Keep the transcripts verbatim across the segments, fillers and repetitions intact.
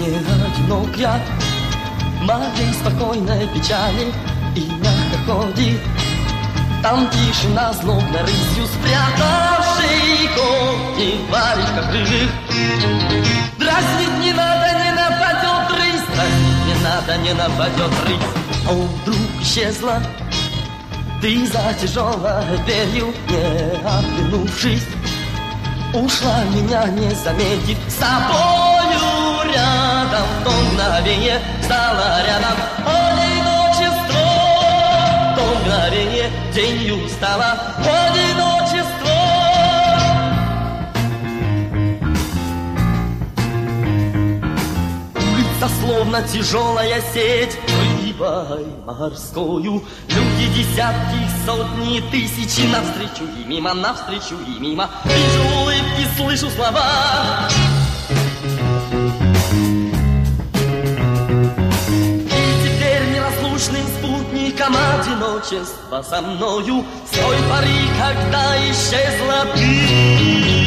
не одинок я в моей спокойной печали и мягко ходит. Там тишина злобно рысью спрятавший когти в варежках рыжих. Дразнить не надо, не нападет рысь, дразнить не надо, не нападет рысь. А вдруг исчезла ты за тяжелой дверью, не оглянувшись, ушла, меня не заметив, с собою рядом в то мгновенье стало рядом одиночество. В то мгновенье тенью стало одиночество. Улица словно тяжелая сеть, рыбой морскою. Люди десятки, сотни, тысячи, навстречу и мимо, навстречу и мимо. Вижу улыбки, слышу слова. И теперь неразлучным спутником одиночества со мною с той поры, когда исчезла ты.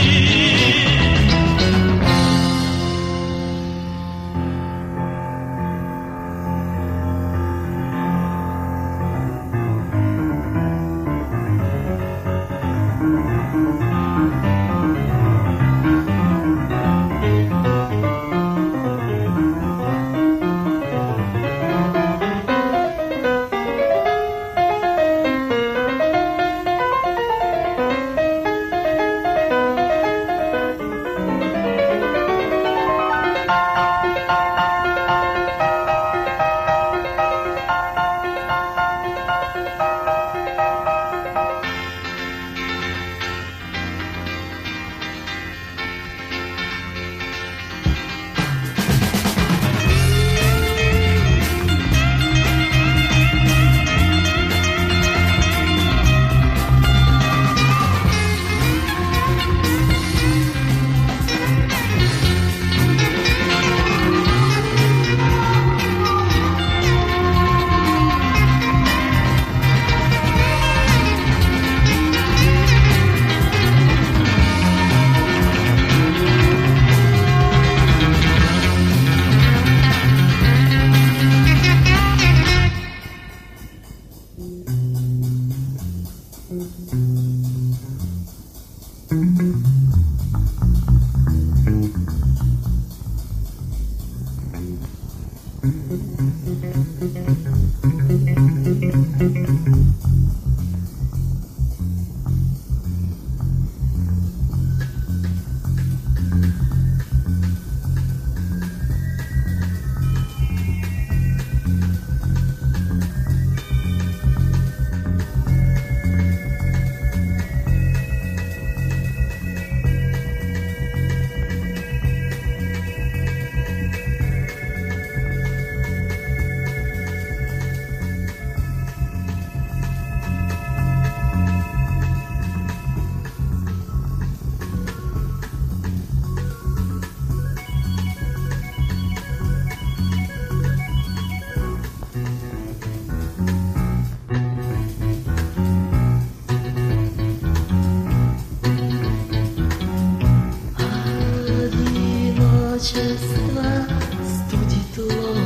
Студит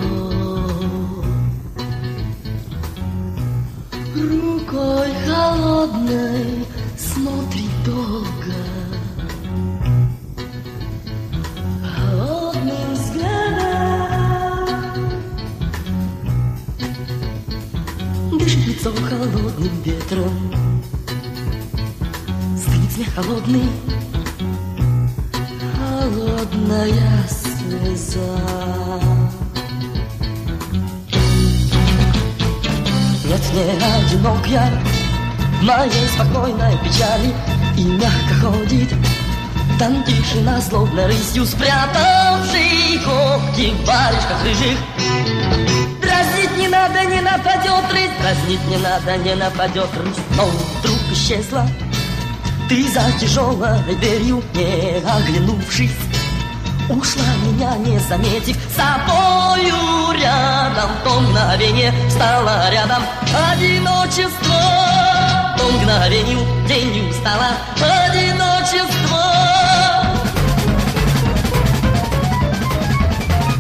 лоб, рукой холодной смотрит долго, холодным взглядом дышит лицо холодным ветром, стынет смех холодный, холодная слеза. Нет, не одинок я в моей спокойной печали и мягко ходит. Там тишина злобной рысью спрятавший когти в варежках рыжих. Дразнить не надо, не нападет рысь, дразнить не надо, не нападет рысь. Но вдруг исчезла ты за тяжелой дверью, не оглянувшись, ушла, меня не заметив, с собою рядом в то мгновенье стало рядом одиночество. В то мгновенью тенью стало одиночество.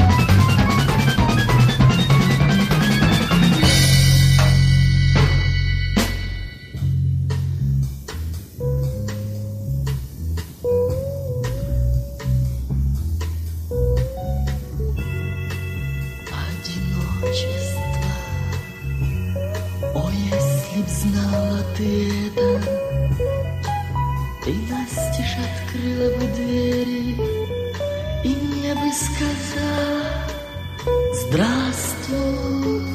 Если б знала ты это, ты настежь открыла бы двери и мне бы сказала: здравствуй.